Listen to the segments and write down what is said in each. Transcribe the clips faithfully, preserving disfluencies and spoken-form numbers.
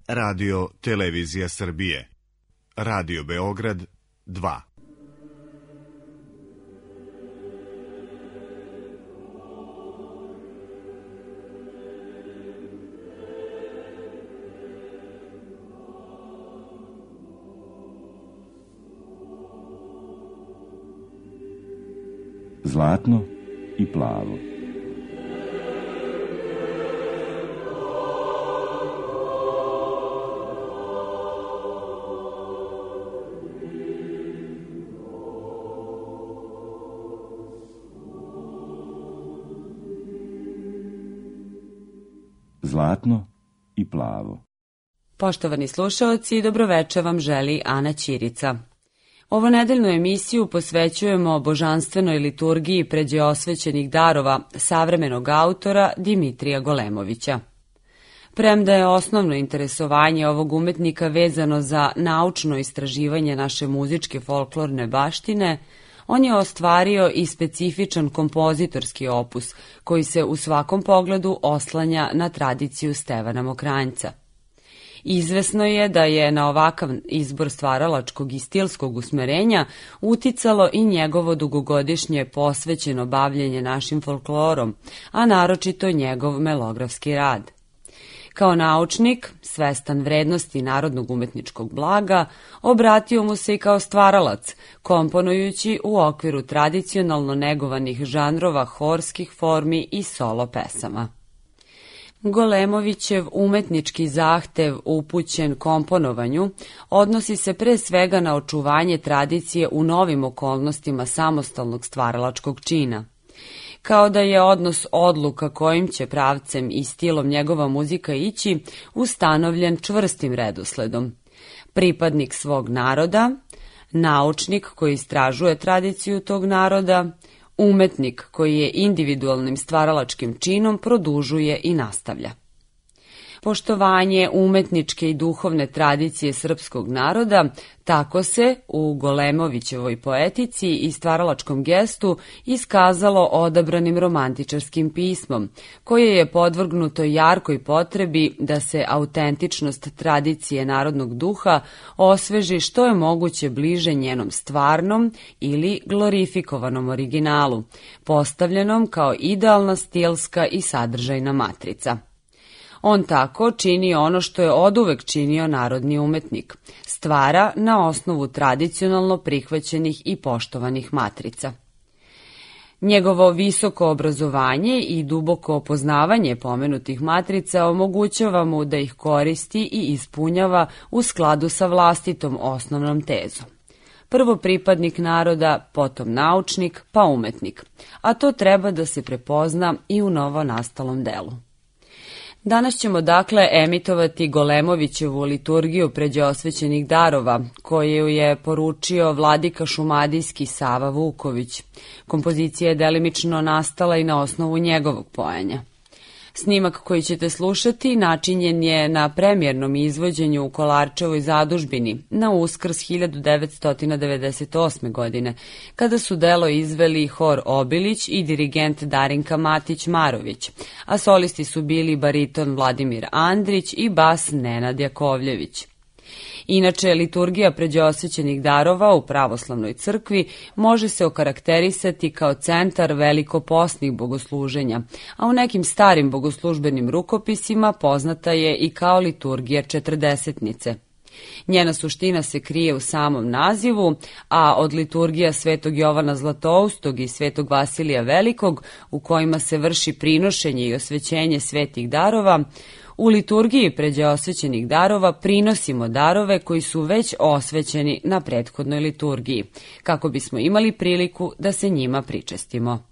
Radio Televizija Srbije. Radio Beograd dva. Zlatno i plavo. Zlatno i plavo. Poštovani slušaoci, dobroveče vam želi Ana Ćirica. Ovo nedeljnu emisiju posvećujemo božanstvenoj liturgiji pređe osvećenih darova savremenog autora Dimitrija Golemovića. Premda je osnovno interesovanje ovog umetnika vezano za naučno istraživanje naše muzičke folklorne baštine, on je ostvario i specifičan kompozitorski opus koji se u svakom pogledu oslanja na tradiciju Stevana Mokranjca. Izvesno je da je na ovakav izbor stvaralačkog i stilskog usmerenja uticalo i njegovo dugogodišnje posvećeno bavljenje našim folklorom, a naročito njegov melografski rad. Kao naučnik, svestan vrednosti narodnog umetničkog blaga, obratio mu se i kao stvaralac, komponujući u okviru tradicionalno negovanih žanrova horskih formi i solo pesama. Golemovićev umetnički zahtev upućen komponovanju odnosi se pre svega na očuvanje tradicije u novim okolnostima samostalnog stvaralačkog čina. Kao da je odnos odluka kojim će pravcem i stilom njegova muzika ići ustanovljen čvrstim redosledom. Pripadnik svog naroda, naučnik koji istražuje tradiciju tog naroda, umetnik koji je individualnim stvaralačkim činom produžuje i nastavlja. Poštovanje umetničke i duhovne tradicije srpskog naroda tako se u Golemovićevoj poetici i stvaralačkom gestu iskazalo odabranim romantičarskim pismom, koje je podvrgnuto jarkoj potrebi da se autentičnost tradicije narodnog duha osveži što je moguće bliže njenom stvarnom ili glorifikovanom originalu, postavljenom kao idealna stilska i sadržajna matrica. On tako čini ono što je oduvek činio narodni umetnik, stvara na osnovu tradicionalno prihvaćenih i poštovanih matrica. Njegovo visoko obrazovanje i duboko poznavanje pomenutih matrica omogućava mu da ih koristi i ispunjava u skladu sa vlastitom osnovnom tezom. Prvo pripadnik naroda, potom naučnik, pa umetnik, a to treba da se prepozna i u novo nastalom delu. Danas ćemo dakle emitovati Golemovićevu liturgiju pređe osvećenih darova, koju je poručio vladika šumadijski Sava Vuković. Kompozicija je delimično nastala i na osnovu njegovog pojenja. Snimak koji ćete slušati načinjen je na premijernom izvođenju u Kolarčevoj zadužbini na Uskrs hiljadu devetsto devedeset osme. godine, kada su delo izveli hor Obilić i dirigent Darinka Matić-Marović, a solisti su bili bariton Vladimir Andrić i bas Nenad Jakovljević. Inače, liturgija pređe osvećenih darova u pravoslavnoj crkvi može se okarakterisati kao centar velikoposnih bogosluženja, a u nekim starim bogoslužbenim rukopisima poznata je i kao liturgija četrdesetnice. Njena suština se krije u samom nazivu, a od liturgija Svetog Jovana Zlatoustog i Svetog Vasilija Velikog, u kojima se vrši prinošenje i osvećenje svetih darova, u liturgiji pređe osvećenih darova prinosimo darove koji su već osvećeni na prethodnoj liturgiji, kako bismo imali priliku da se njima pričestimo.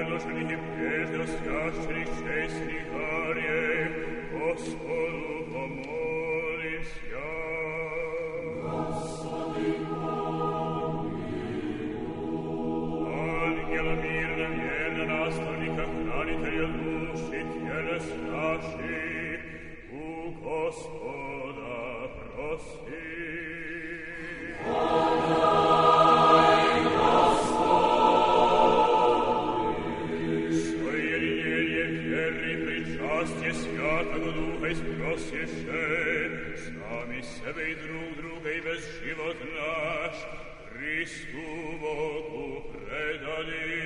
Благодушных и прежде священных честных арий, Господу помолимся. Господи, Ангела мирно, верно, наставника, хранителя души, телес наших, у Господа проси. Святого Духа и спросише, сами себе и друг друга и весь живот наш Христу Богу предали.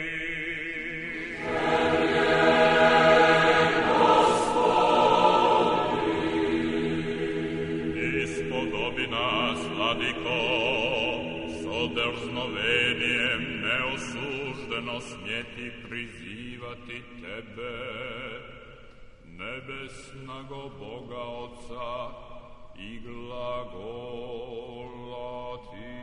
И сподоби нас, Владико, со дерзновением неосуждено смjeti prizivati Tebe, nebesnago Boga Otca i glagolati.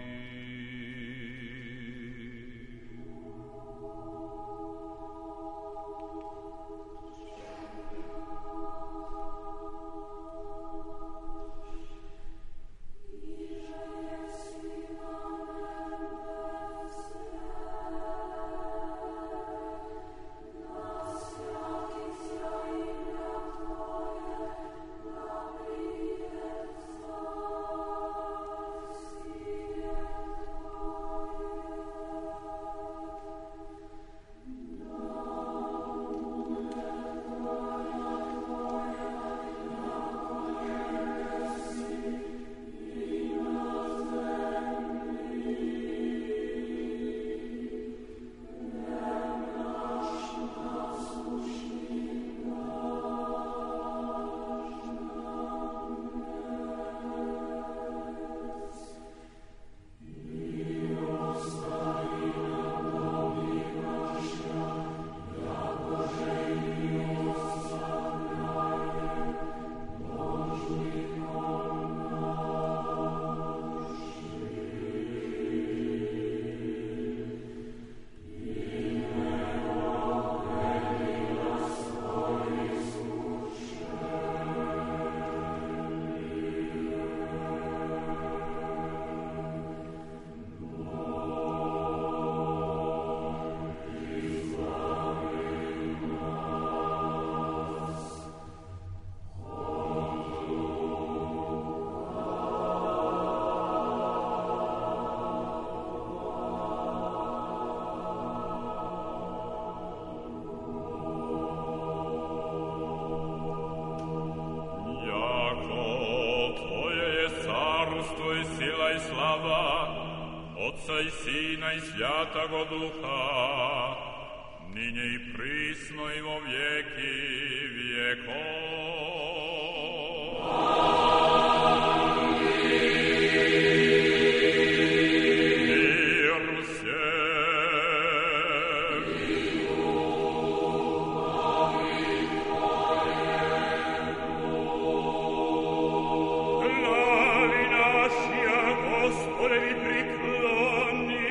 Отца и Сина и Святого Духа, ныне и присно и во веки веков. Мир всем. Глави наши, Господи, преклони.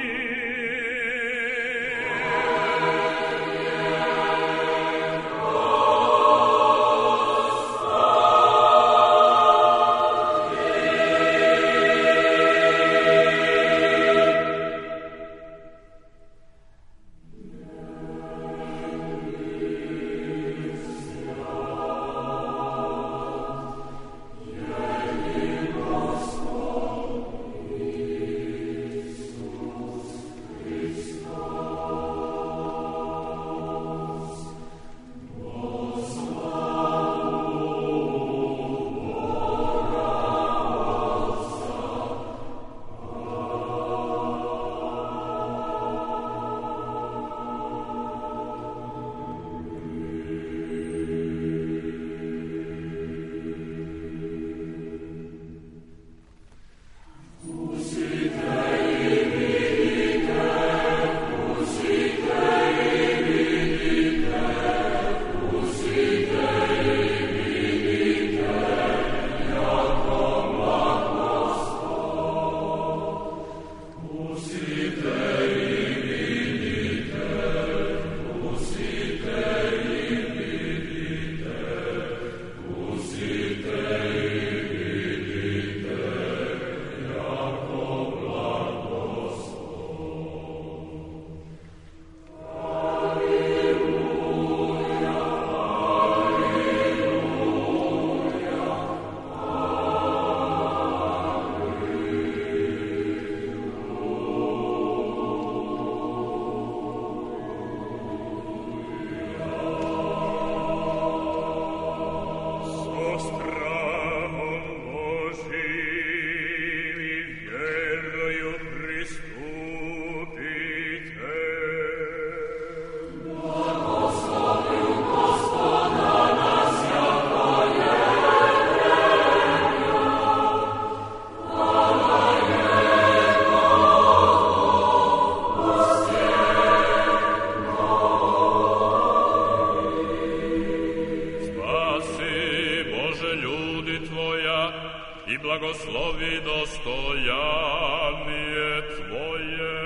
blagoslovi dostojanije Tvoje.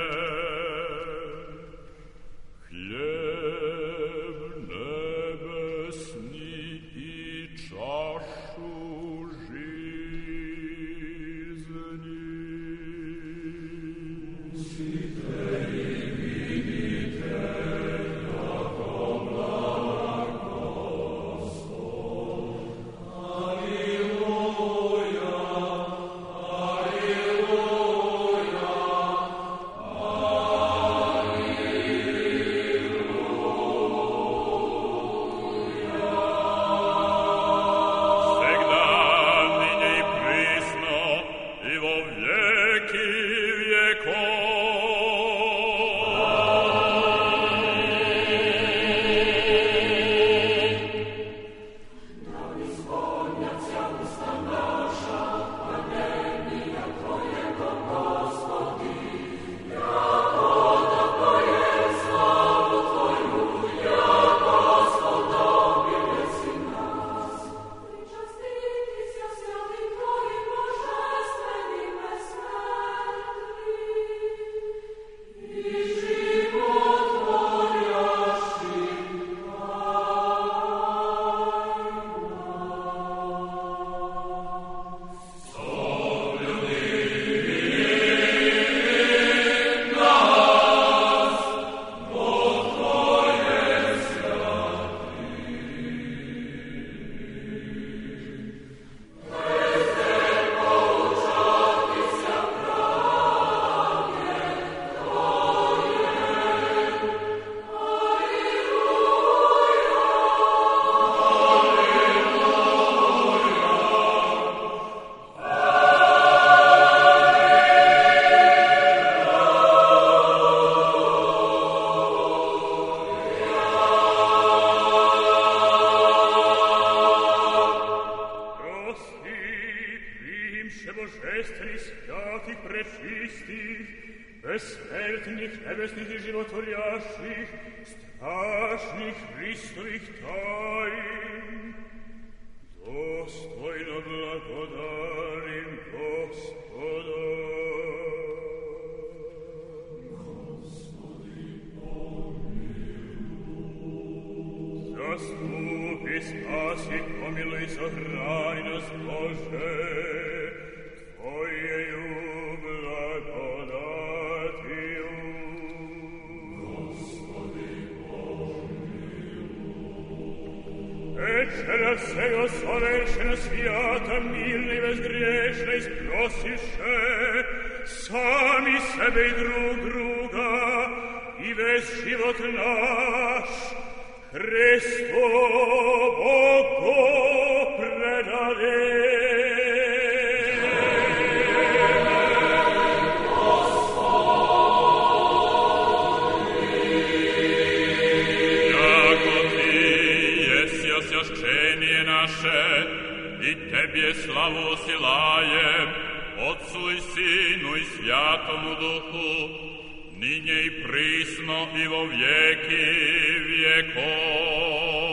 Hljeb nebesni i čašu žizni. Site i vidite kako blag Gospod. Aleluja, aleluja, божественных, святых, пречистых, бессмертных, небесных и животворящих, страшных Христовых тайн. Достойно благодарим Господа. Господи, помилуй. Заступи, спаси, помилуй, сохрани нас, Боже, Твоею благодатью. Господи, помилуй. Вечера всего совершенно свято, мирно и безгрешно спросише сами себе и друг друга, и весь живот наш Христу Богу предадим. И Тебе славу силаем, Отцу и Сыну и Святому Духу, ныне и присно и во веки веков.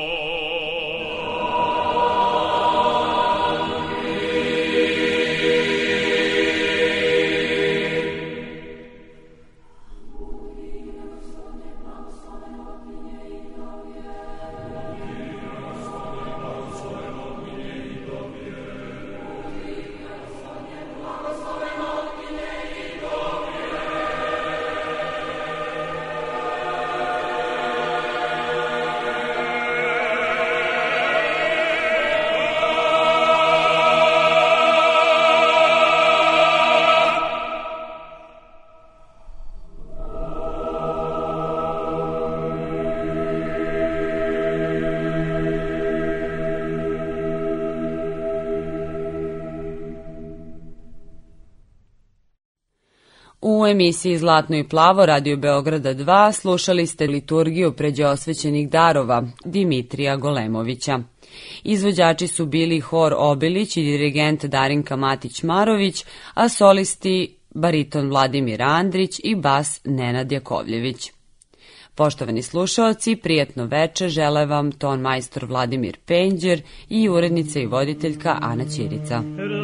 U emisiji Zlatno i plavo Radio Beograda dva slušali ste liturgiju pređe osvećenih darova Dimitrija Golemovića. Izvođači su bili hor Obilić i dirigent Darinka Matić-Marović, a solisti bariton Vladimir Andrić i bas Nenad Jakovljević. Poštovani slušaoci, prijatno veče žele vam ton majstor Vladimir Penđer i urednica i voditeljka Ana Ćirica.